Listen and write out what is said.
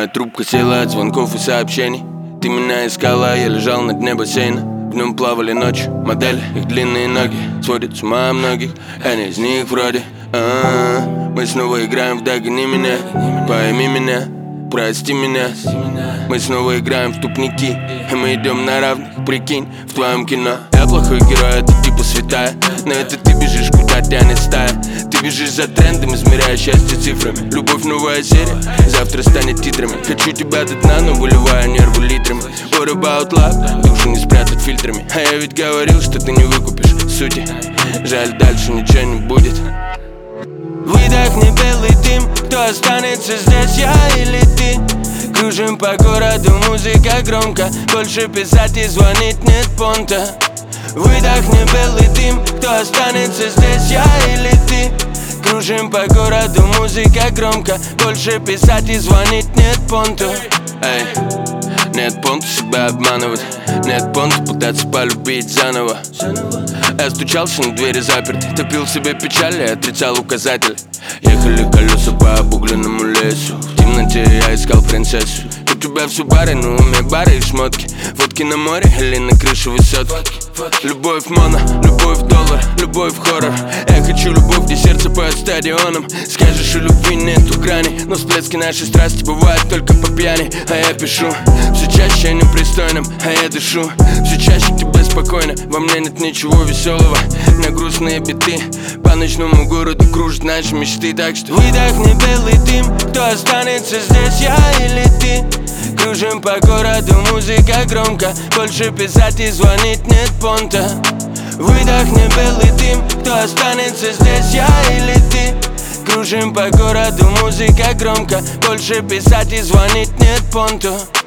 Моя трубка села от звонков и сообщений. Ты меня искала, я лежал на дне бассейна. В нем плавали ночью модели, их длинные ноги сводят с ума многих. Я не из них вроде. Мы снова играем в «Догони меня», пойми меня, прости меня. Мы снова играем в тупники, и мы идем на равных, прикинь, в твоем кино. Я плохой герой, это типа святая, но это ты бежишь, куда тянет стая. Ты бежишь за трендом, измеряя счастье цифрами. Любовь новая серия, завтра станет титрами. Хочу тебя до дна, но выливаю нервы литрами. What about love? Душу не спрятать фильтрами. А я ведь говорил, что ты не выкупишь сути. Жаль, дальше ничего не будет. Выдохни белый дым, кто останется здесь, я или ты? Кружим по городу, музыка громко, больше писать и звонить нет понта. Выдохни белый дым, кто останется здесь, я или ты? Кружим по городу, музыка громко, больше писать и звонить нет понта. Эй, нет понта себя обманывать, нет понта пытаться полюбить заново. Я стучался на двери заперты, топил в себе печаль и отрицал указатель. Ехали колеса по обугленному лесу, в темноте я искал принцессу. У тебя все бары, на уме бары и шмотки, водки на море или на крыше высотки. Любовь моно, любовь доллар, любовь хоррор. Я хочу любовь, где сердце поет стадионом. Скажешь, у любви нету грани, но всплески нашей страсти бывают только по пьяни. А я пишу все чаще непристойным, а я дышу все чаще тебе спокойно. Во мне нет ничего веселого, на грустные биты по ночному городу кружат наши мечты. Так что выдохни белый дым, кто останется здесь, я или ты? Кружим по городу, музыка громко, больше писать и звонить нет понта. Выдохни белый дым, кто останется здесь, я или ты? Кружим по городу, музыка громко, больше писать и звонить нет понта.